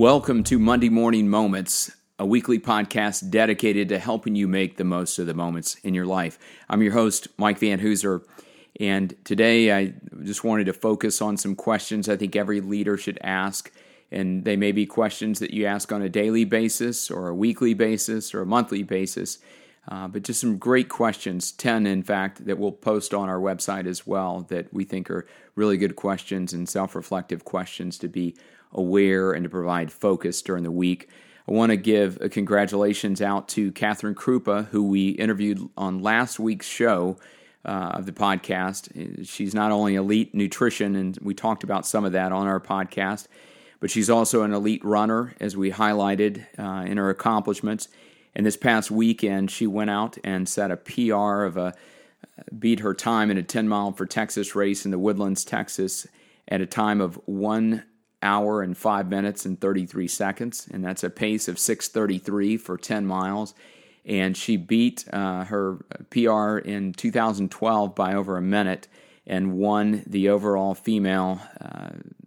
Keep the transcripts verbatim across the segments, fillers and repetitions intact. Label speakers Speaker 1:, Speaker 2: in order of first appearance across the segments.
Speaker 1: Welcome to Monday Morning Moments, a weekly podcast dedicated to helping you make the most of the moments in your life. I'm your host, Mike Van Hooser, and today I just wanted to focus on some questions I think every leader should ask, and they may be questions that you ask on a daily basis or a weekly basis or a monthly basis, uh, but just some great questions, ten in fact, that we'll post on our website as well that we think are really good questions and self-reflective questions to be aware and to provide focus during the week. I want to give a congratulations out to Catherine Krupa, who we interviewed on last week's show uh, of the podcast. She's not only elite nutrition, and we talked about some of that on our podcast, but she's also an elite runner, as we highlighted uh, in her accomplishments. And this past weekend, she went out and set a P R of a beat her time in a ten mile for Texas race in the Woodlands, Texas, at a time of one hour and five minutes and thirty-three seconds, and that's a pace of six thirty-three for ten miles. And she beat uh, her P R in two thousand twelve by over a minute and won the overall female uh,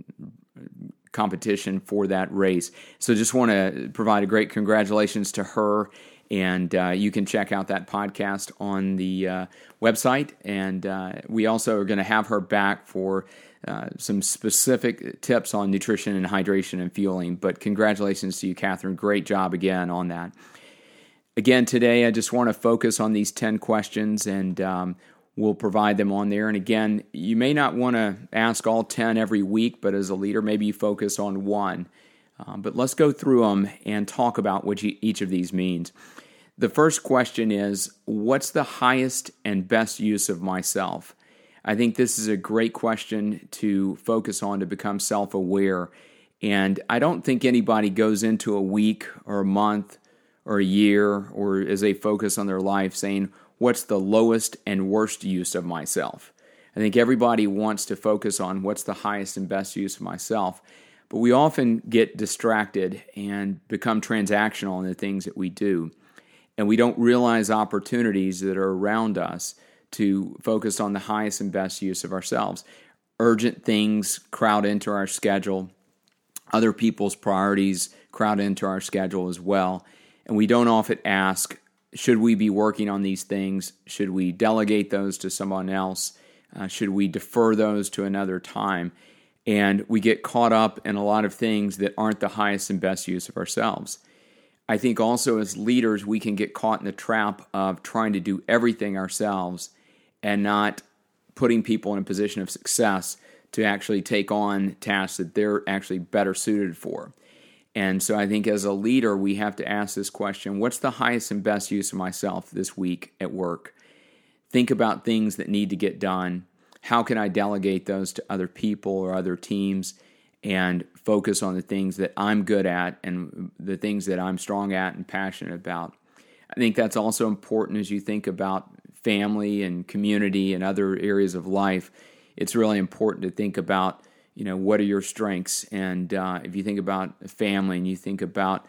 Speaker 1: competition for that race. So just want to provide a great congratulations to her, and uh, you can check out that podcast on the uh, website, and uh, we also are going to have her back for Uh, some specific tips on nutrition and hydration and fueling. But congratulations to you, Catherine. Great job again on that. Again, today I just want to focus on these ten questions, and um, we'll provide them on there. And again, you may not want to ask all ten every week, but as a leader, maybe you focus on one. Um, but let's go through them and talk about what you, each of these means. The first question is, what's the highest and best use of myself? I think this is a great question to focus on to become self-aware. And I don't think anybody goes into a week or a month or a year or as they focus on their life saying, what's the lowest and worst use of myself? I think everybody wants to focus on what's the highest and best use of myself. But we often get distracted and become transactional in the things that we do. And we don't realize opportunities that are around us to focus on the highest and best use of ourselves. Urgent things crowd into our schedule. Other people's priorities crowd into our schedule as well. And we don't often ask, should we be working on these things? Should we delegate those to someone else? Uh, should we defer those to another time? And we get caught up in a lot of things that aren't the highest and best use of ourselves. I think also as leaders, we can get caught in the trap of trying to do everything ourselves and not putting people in a position of success to actually take on tasks that they're actually better suited for. And so I think as a leader, we have to ask this question, what's the highest and best use of myself this week at work? Think about things that need to get done. How can I delegate those to other people or other teams and focus on the things that I'm good at and the things that I'm strong at and passionate about? I think that's also important as you think about family and community and other areas of life. It's really important to think about, you know, what are your strengths? And uh, if you think about family and you think about,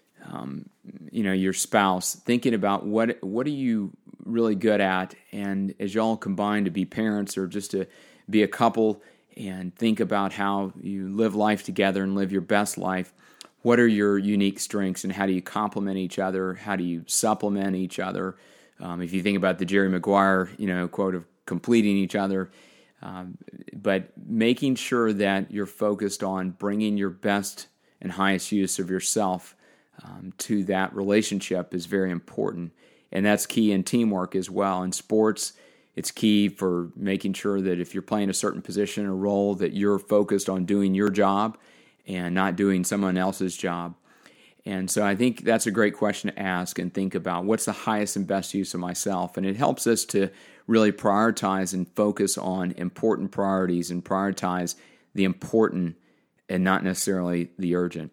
Speaker 1: um, you know, your spouse, thinking about what what are you really good at? And as y'all combine to be parents or just to be a couple and think about how you live life together and live your best life, what are your unique strengths and how do you complement each other? How do you supplement each other? Um, if you think about the Jerry Maguire, you know, quote of completing each other, um, but making sure that you're focused on bringing your best and highest use of yourself um, to that relationship is very important. And that's key in teamwork as well. In sports, it's key for making sure that if you're playing a certain position or role, that you're focused on doing your job and not doing someone else's job. And so I think that's a great question to ask and think about what's the highest and best use of myself. And it helps us to really prioritize and focus on important priorities and prioritize the important and not necessarily the urgent.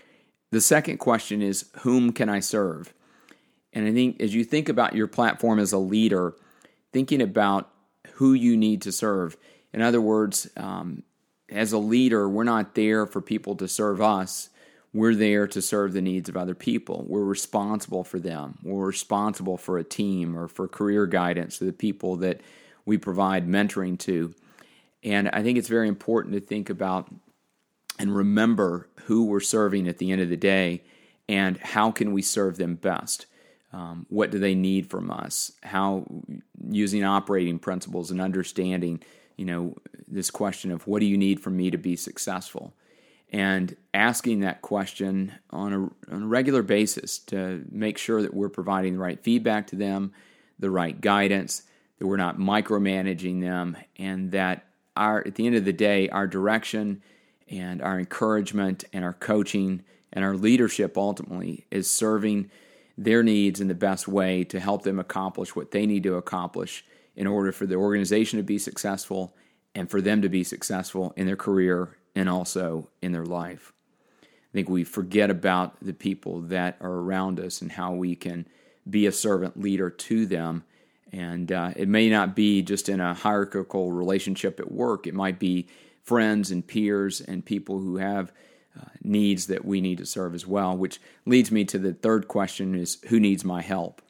Speaker 1: The second question is, whom can I serve? And I think as you think about your platform as a leader, thinking about who you need to serve. In other words, um, as a leader, we're not there for people to serve us. We're there to serve the needs of other people. We're responsible for them. We're responsible for a team or for career guidance to the people that we provide mentoring to. And I think it's very important to think about and remember who we're serving at the end of the day and how can we serve them best. Um, what do they need from us? How, using operating principles and understanding, you know, this question of what do you need from me to be successful? And asking that question on a, on a regular basis to make sure that we're providing the right feedback to them, the right guidance, that we're not micromanaging them, and that our at the end of the day, our direction and our encouragement and our coaching and our leadership ultimately is serving their needs in the best way to help them accomplish what they need to accomplish in order for the organization to be successful and for them to be successful in their career and also in their life. I think we forget about the people that are around us and how we can be a servant leader to them. And uh, it may not be just in a hierarchical relationship at work. It might be friends and peers and people who have uh, needs that we need to serve as well, which leads me to the third question is, who needs my help?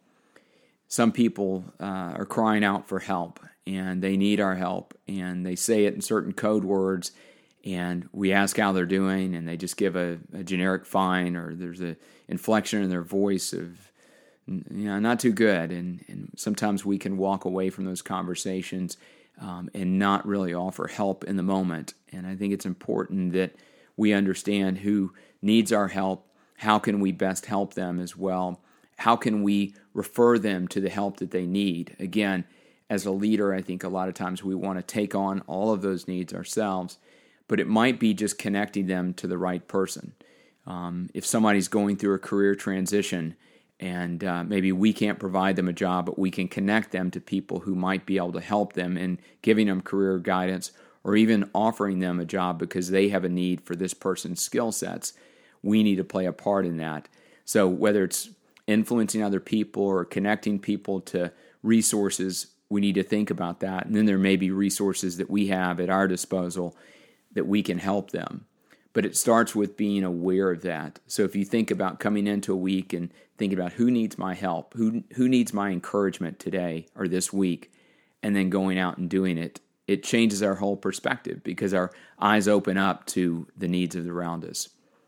Speaker 1: Some people uh, are crying out for help, and they need our help, and they say it in certain code words, and we ask how they're doing, and they just give a, a generic fine, or there's an inflection in their voice of, you know, not too good. And, and sometimes we can walk away from those conversations um, and not really offer help in the moment. And I think it's important that we understand who needs our help. How can we best help them as well? How can we refer them to the help that they need? Again, as a leader, I think a lot of times we want to take on all of those needs ourselves, but it might be just connecting them to the right person. Um, if somebody's going through a career transition and uh, maybe we can't provide them a job, but we can connect them to people who might be able to help them in giving them career guidance or even offering them a job because they have a need for this person's skill sets, we need to play a part in that. So whether it's influencing other people or connecting people to resources, we need to think about that. And then there may be resources that we have at our disposal that we can help them. But it starts with being aware of that. So if you think about coming into a week and thinking about who needs my help, who who needs my encouragement today or this week, and then going out and doing it, it changes our whole perspective because our eyes open up to the needs of around us.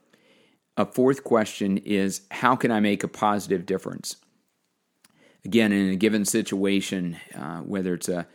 Speaker 1: A fourth question is, how can I make a positive difference? Again, in a given situation, uh, whether it's a,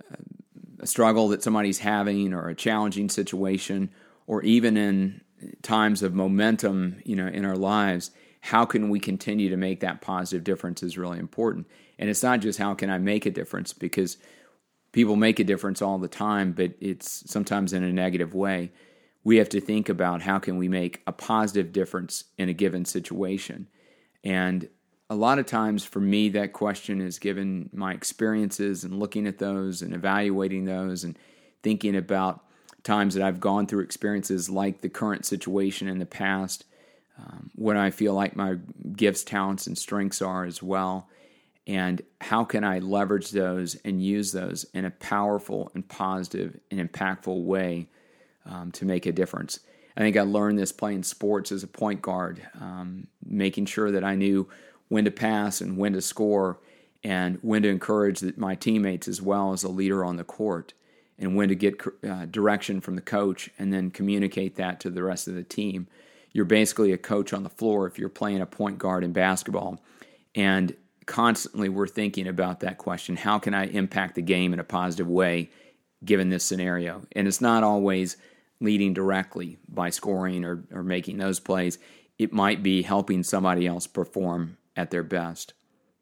Speaker 1: a struggle that somebody's having or a challenging situation, or even in times of momentum, you know, in our lives, how can we continue to make that positive difference is really important. And it's not just how can I make a difference, because people make a difference all the time, but it's sometimes in a negative way. We have to think about how can we make a positive difference in a given situation. And a lot of times for me, that question is given my experiences and looking at those and evaluating those and thinking about times that I've gone through experiences like the current situation in the past, um, what I feel like my gifts, talents, and strengths are as well, and how can I leverage those and use those in a powerful and positive and impactful way um, to make a difference. I think I learned this playing sports as a point guard, um, making sure that I knew when to pass and when to score and when to encourage my teammates as well as a leader on the court, and when to get uh, direction from the coach and then communicate that to the rest of the team. You're basically a coach on the floor if you're playing a point guard in basketball. And constantly we're thinking about that question, how can I impact the game in a positive way given this scenario? And it's not always leading directly by scoring or, or making those plays. It might be helping somebody else perform at their best.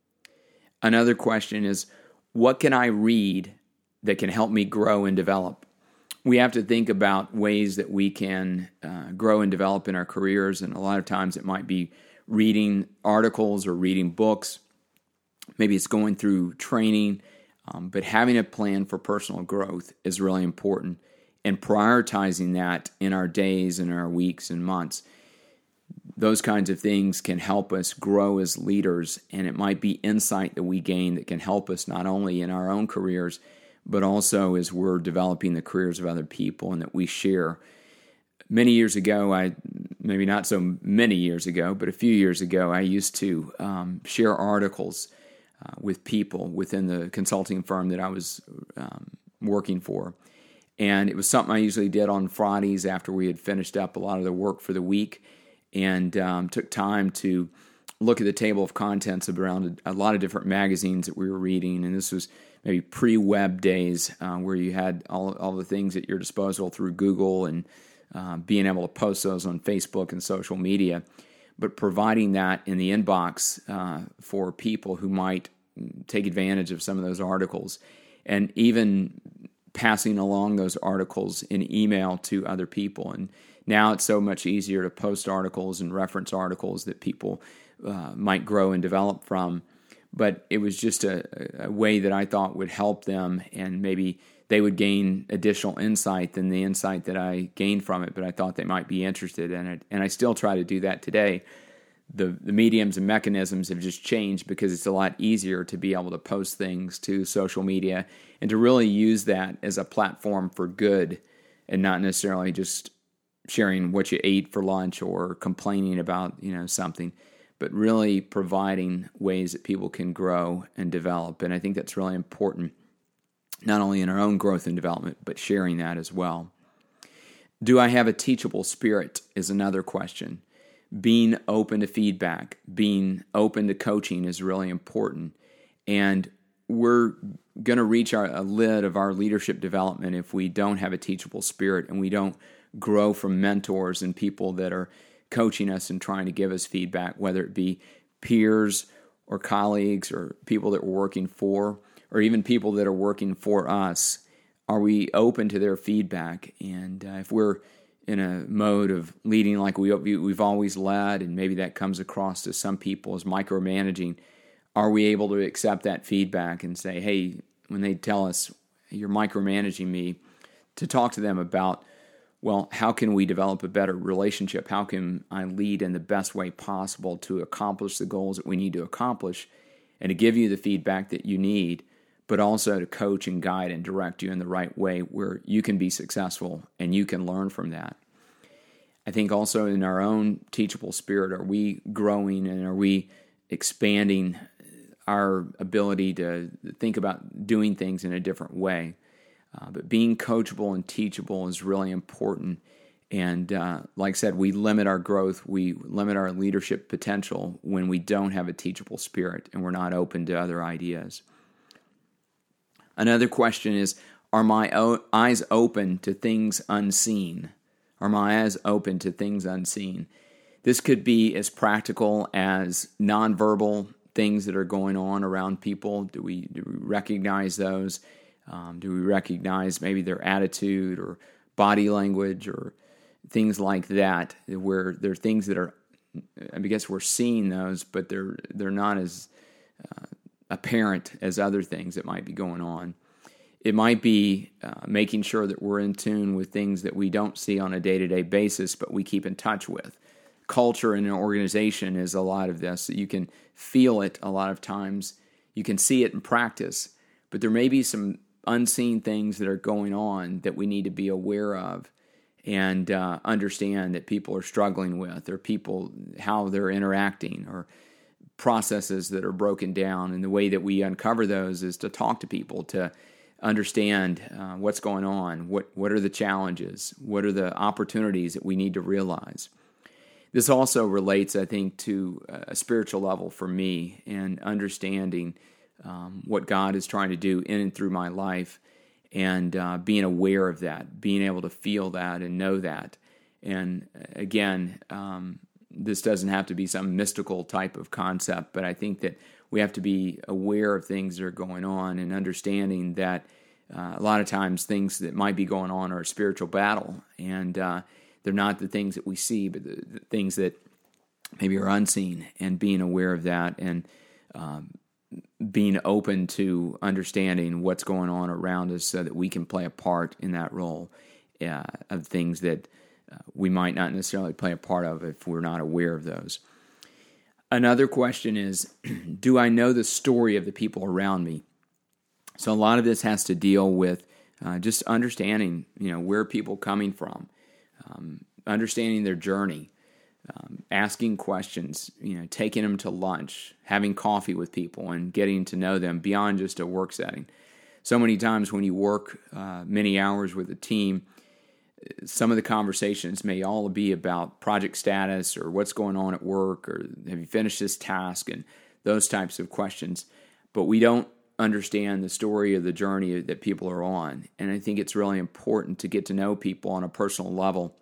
Speaker 1: Another question is, what can I read that can help me grow and develop? We have to think about ways that we can uh, grow and develop in our careers, and a lot of times it might be reading articles or reading books. Maybe it's going through training, um, but having a plan for personal growth is really important, and prioritizing that in our days and our weeks and months. Those kinds of things can help us grow as leaders, and it might be insight that we gain that can help us not only in our own careers, but also as we're developing the careers of other people and that we share. Many years ago, I maybe not so many years ago, but a few years ago, I used to um, share articles uh, with people within the consulting firm that I was um, working for. And it was something I usually did on Fridays after we had finished up a lot of the work for the week, and um, took time to look at the table of contents around a, a lot of different magazines that we were reading. And this was maybe pre-web days uh, where you had all, all the things at your disposal through Google and uh, being able to post those on Facebook and social media, but providing that in the inbox uh, for people who might take advantage of some of those articles, and even passing along those articles in email to other people. And now it's so much easier to post articles and reference articles that people uh, might grow and develop from. But it was just a, a way that I thought would help them, and maybe they would gain additional insight than the insight that I gained from it, but I thought they might be interested in it. And I still try to do that today. The, the mediums and mechanisms have just changed because it's a lot easier to be able to post things to social media and to really use that as a platform for good, and not necessarily just sharing what you ate for lunch or complaining about, you know, something, but really providing ways that people can grow and develop. And I think that's really important, not only in our own growth and development, but sharing that as well. Do I have a teachable spirit is another question. Being open to feedback, being open to coaching is really important. And we're going to reach our, a lid of our leadership development if we don't have a teachable spirit and we don't grow from mentors and people that are coaching us and trying to give us feedback, whether it be peers or colleagues or people that we're working for, or even people that are working for us. Are we open to their feedback? And uh, if we're in a mode of leading like we, we've always led, and maybe that comes across to some people as micromanaging, are we able to accept that feedback and say, hey, when they tell us you're micromanaging me, to talk to them about, well, how can we develop a better relationship? How can I lead in the best way possible to accomplish the goals that we need to accomplish, and to give you the feedback that you need, but also to coach and guide and direct you in the right way where you can be successful and you can learn from that. I think also in our own teachable spirit, are we growing and are we expanding our ability to think about doing things in a different way? Uh, but being coachable and teachable is really important. And uh, like I said, we limit our growth, we limit our leadership potential when we don't have a teachable spirit and we're not open to other ideas. Another question is, are my o- eyes open to things unseen? Are my eyes open to things unseen? This could be as practical as nonverbal things that are going on around people. Do we, do we recognize those? Um, do we recognize maybe their attitude or body language or things like that, where there are things that are, I guess we're seeing those, but they're they're not as uh, apparent as other things that might be going on. It might be uh, making sure that we're in tune with things that we don't see on a day-to-day basis, but we keep in touch with. Culture in an organization is a lot of this. You can feel it a lot of times. You can see it in practice, but there may be some unseen things that are going on that we need to be aware of and uh, understand that people are struggling with, or people, how they're interacting, or processes that are broken down. And the way that we uncover those is to talk to people, to understand uh, what's going on, what what are the challenges, what are the opportunities that we need to realize. This also relates, I think, to a spiritual level for me, and understanding um, what God is trying to do in and through my life, and uh, being aware of that, being able to feel that and know that. And again, um, this doesn't have to be some mystical type of concept, but I think that we have to be aware of things that are going on, and understanding that uh, a lot of times things that might be going on are a spiritual battle, and uh, they're not the things that we see, but the, the things that maybe are unseen, and being aware of that, and um, being open to understanding what's going on around us so that we can play a part in that role uh, of things that uh, we might not necessarily play a part of if we're not aware of those. Another question is, do I know the story of the people around me? So a lot of this has to deal with uh, just understanding, you know, where people are coming from, um, understanding their journey, um, asking questions, you know, taking them to lunch, having coffee with people, and getting to know them beyond just a work setting. so many times when you work uh, many hours with a team, some of the conversations may all be about project status or what's going on at work or have you finished this task and those types of questions. But we don't understand the story of the journey that people are on. And I think it's really important to get to know people on a personal level,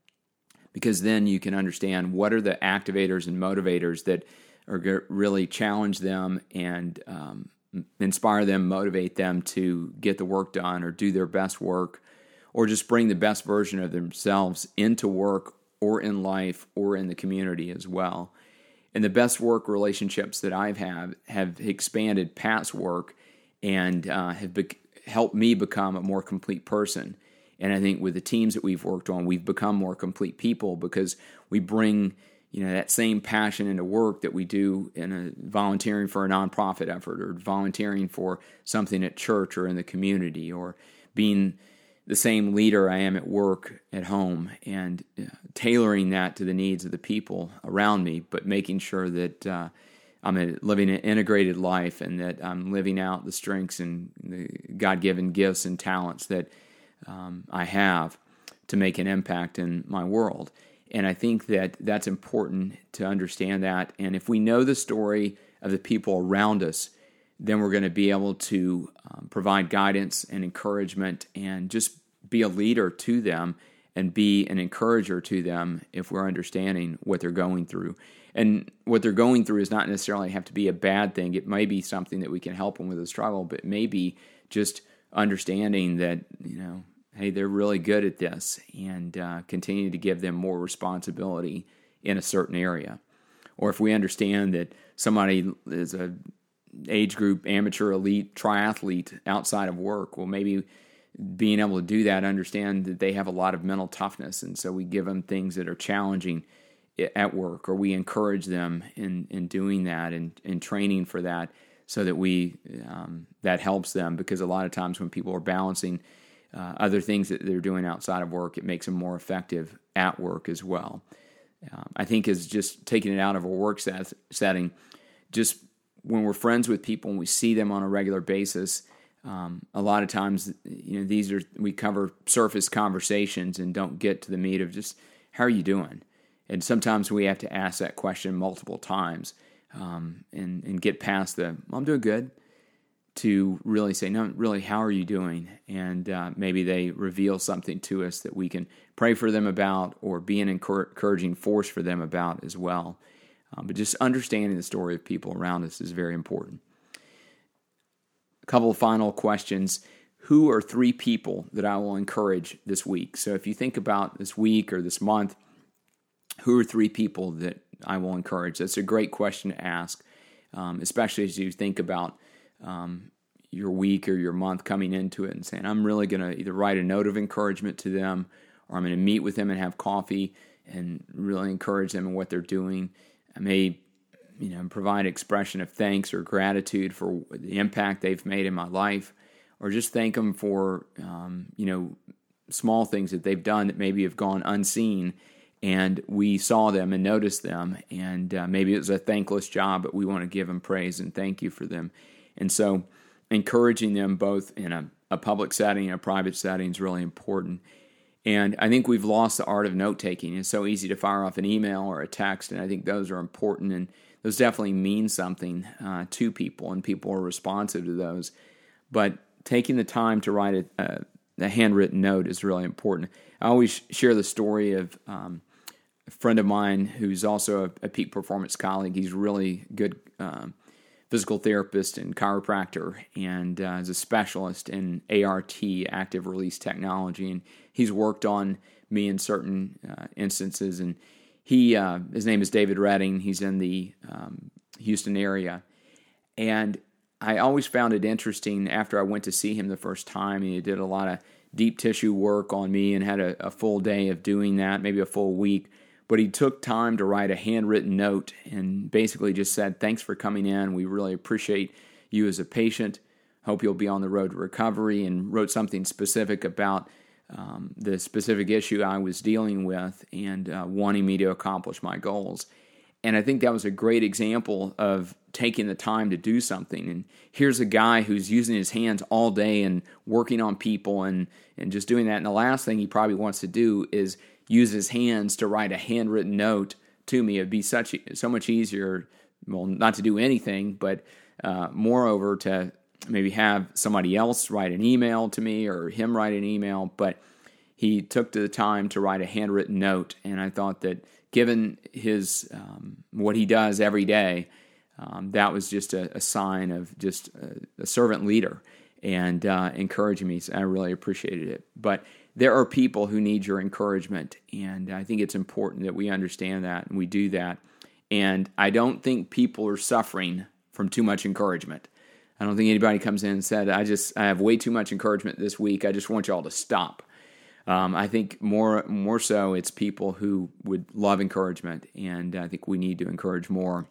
Speaker 1: because then you can understand what are the activators and motivators that are going to really challenge them and um, inspire them, motivate them to get the work done or do their best work, or just bring the best version of themselves into work or in life or in the community as well. And the best work relationships that I've had have expanded past work and uh, have be- helped me become a more complete person. And I think with the teams that we've worked on, we've become more complete people because we bring, you know, that same passion into work that we do in a volunteering for a nonprofit effort or volunteering for something at church or in the community, or being the same leader I am at work, at home, and uh, tailoring that to the needs of the people around me, but making sure that uh, I'm a, living an integrated life and that I'm living out the strengths and the God-given gifts and talents that um, I have to make an impact in my world. And I think that that's important to understand that. And if we know the story of the people around us, then we're going to be able to um, provide guidance and encouragement and just be a leader to them and be an encourager to them if we're understanding what they're going through. And what they're going through is not necessarily have to be a bad thing. It may be something that we can help them with a struggle, but maybe just understanding that, you know, hey, they're really good at this, and uh, continue to give them more responsibility in a certain area. Or if we understand that somebody is a age group amateur elite triathlete outside of work, well, maybe being able to do that, understand that they have a lot of mental toughness, and so we give them things that are challenging at work, or we encourage them in, in doing that and, and training for that, so that we um, that helps them, because a lot of times when people are balancing uh, other things that they're doing outside of work, it makes them more effective at work as well. Um, I think is just taking it out of a work set, setting, just when we're friends with people and we see them on a regular basis, um, a lot of times, you know, these are, we cover surface conversations and don't get to the meat of just, how are you doing? And sometimes we have to ask that question multiple times um, and, and get past the, well, I'm doing good, to really say, no, really, how are you doing? And uh, maybe they reveal something to us that we can pray for them about or be an encouraging force for them about as well. Um, but just understanding the story of people around us is very important. A couple of final questions. Who are three people that I will encourage this week? So if you think about this week or this month, who are three people that I will encourage? That's a great question to ask, um, especially as you think about um, your week or your month coming into it and saying, I'm really going to either write a note of encouragement to them, or I'm going to meet with them and have coffee and really encourage them in what they're doing. I may, you know, provide expression of thanks or gratitude for the impact they've made in my life, or just thank them for, um, you know, small things that they've done that maybe have gone unseen, and we saw them and noticed them, and uh, maybe it was a thankless job, but we want to give them praise and thank you for them. And so encouraging them both in a, a public setting and a private setting is really important. And I think we've lost the art of note-taking. It's so easy to fire off an email or a text, and I think those are important, and those definitely mean something uh, to people, and people are responsive to those. But taking the time to write a, a, a handwritten note is really important. I always share the story of um, a friend of mine who's also a, a peak performance colleague. He's really good um, physical therapist and chiropractor, and uh, is a specialist in A R T, active release technology, and he's worked on me in certain uh, instances. And he, uh, his name is David Redding. He's in the um, Houston area, and I always found it interesting after I went to see him the first time. He did a lot of deep tissue work on me and had a, a full day of doing that, maybe a full week. But he took time to write a handwritten note and basically just said, thanks for coming in. We really appreciate you as a patient. Hope you'll be on the road to recovery, and wrote something specific about um, the specific issue I was dealing with and uh, wanting me to accomplish my goals. and I think that was a great example of taking the time to do something. And here's a guy who's using his hands all day and working on people and, and just doing that. And the last thing he probably wants to do is use his hands to write a handwritten note to me. It'd be such so much easier, well, not to do anything, but uh, moreover to maybe have somebody else write an email to me or him write an email. But he took the time to write a handwritten note, and I thought that given his um, what he does every day, um, that was just a, a sign of just a, a servant leader and uh, encouraging me. So I really appreciated it. But there are people who need your encouragement, and I think it's important that we understand that and we do that. And I don't think people are suffering from too much encouragement. I don't think anybody comes in and said, I just I have way too much encouragement this week. I just want y'all to stop. Um, I think more more so it's people who would love encouragement, and I think we need to encourage more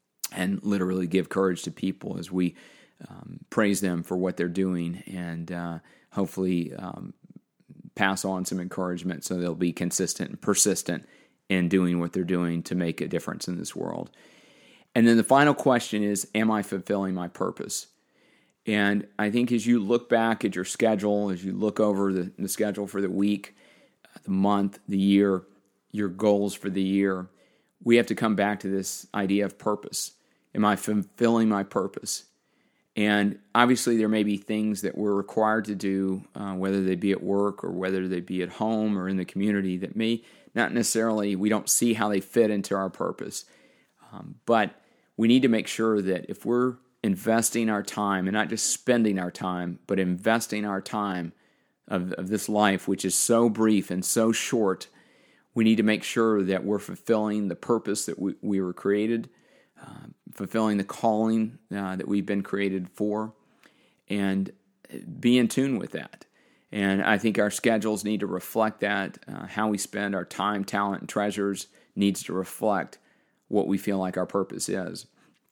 Speaker 1: and literally give courage to people as we um, praise them for what they're doing and uh, hopefully um, pass on some encouragement so they'll be consistent and persistent in doing what they're doing to make a difference in this world. And then the final question is, am I fulfilling my purpose? And I think as you look back at your schedule, as you look over the, the schedule for the week, the month, the year, your goals for the year, we have to come back to this idea of purpose. Am I fulfilling my purpose? And obviously there may be things that we're required to do, uh, whether they be at work or whether they be at home or in the community, that may not necessarily, we don't see how they fit into our purpose. Um, but we need to make sure that if we're investing our time, and not just spending our time, but investing our time of, of this life, which is so brief and so short, we need to make sure that we're fulfilling the purpose that we, we were created, uh, fulfilling the calling uh, that we've been created for, and be in tune with that. And I think our schedules need to reflect that. Uh, how we spend our time, talent, and treasures needs to reflect what we feel like our purpose is.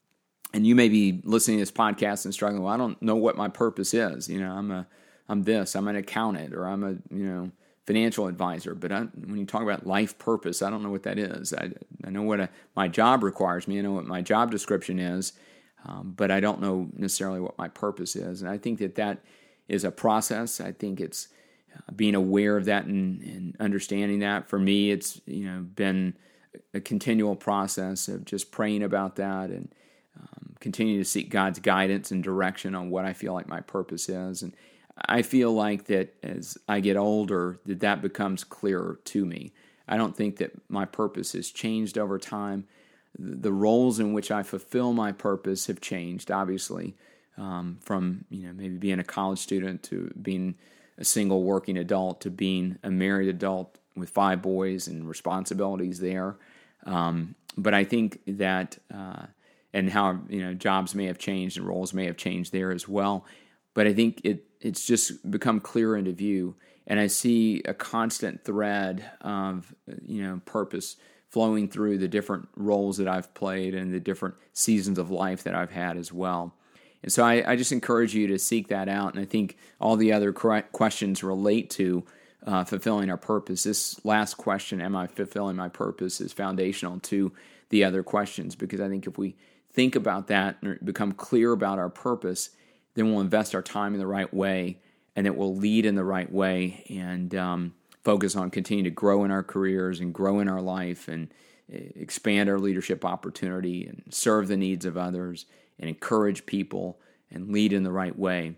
Speaker 1: And you may be listening to this podcast and struggling, well, I don't know what my purpose is. You know, I'm a, I'm this, I'm an accountant, or I'm a, you know, financial advisor. But I, when you talk about life purpose, I don't know what that is. I, I know what a, my job requires me. I know what my job description is, um, but I don't know necessarily what my purpose is. And I think that that is a process. I think it's uh, being aware of that and, and understanding that. For me, it's, you know, been a continual process of just praying about that and Um, continue to seek God's guidance and direction on what I feel like my purpose is. And I feel like that as I get older, that that becomes clearer to me. I don't think that my purpose has changed over time. The roles in which I fulfill my purpose have changed, obviously, um, from, you know, maybe being a college student to being a single working adult to being a married adult with five boys and responsibilities there. Um, but I think that uh, and how, you know, jobs may have changed and roles may have changed there as well. But I think it it's just become clearer into view. And I see a constant thread of, you know, purpose flowing through the different roles that I've played and the different seasons of life that I've had as well. And so I, I just encourage you to seek that out. And I think all the other questions relate to uh, fulfilling our purpose. This last question, am I fulfilling my purpose, is foundational to the other questions, because I think if we think about that and become clear about our purpose, then we'll invest our time in the right way, and it will lead in the right way, and um, focus on continuing to grow in our careers and grow in our life and expand our leadership opportunity and serve the needs of others and encourage people and lead in the right way.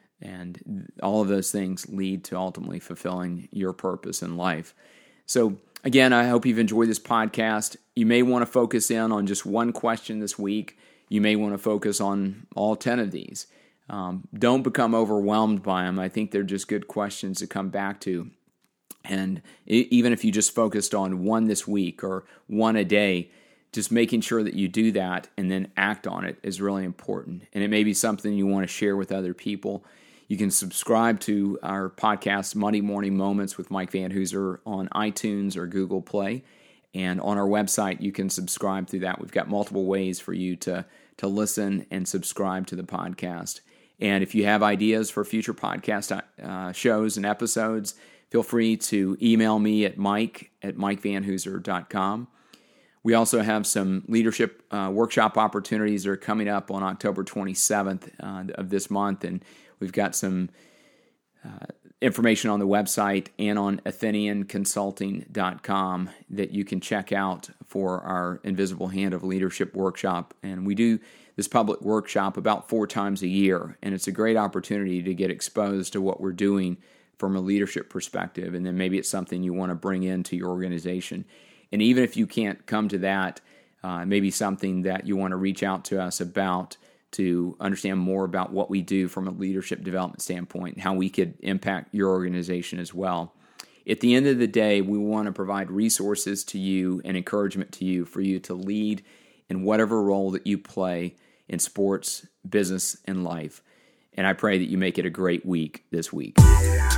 Speaker 1: And all of those things lead to ultimately fulfilling your purpose in life. So again, I hope you've enjoyed this podcast. You may want to focus in on just one question this week. You may want to focus on all ten of these. Um, don't become overwhelmed by them. I think they're just good questions to come back to. And even if you just focused on one this week or one a day, just making sure that you do that and then act on it is really important. And it may be something you want to share with other people. You can subscribe to our podcast, Monday Morning Moments with Mike Van Hooser, on iTunes or Google Play. And on our website, you can subscribe through that. We've got multiple ways for you to, to listen and subscribe to the podcast. And if you have ideas for future podcast uh, shows and episodes, feel free to email me at mike at mike van hooser dot com. We also have some leadership uh, workshop opportunities that are coming up on October twenty-seventh uh, of this month, and we've got some uh, information on the website and on athenian consulting dot com that you can check out for our Invisible Hand of Leadership workshop. And we do this public workshop about four times a year, and it's a great opportunity to get exposed to what we're doing from a leadership perspective, and then maybe it's something you want to bring into your organization. And even if you can't come to that, uh, maybe something that you want to reach out to us about to understand more about what we do from a leadership development standpoint and how we could impact your organization as well. At the end of the day, we want to provide resources to you and encouragement to you for you to lead in whatever role that you play in sports, business, and life. And I pray that you make it a great week this week.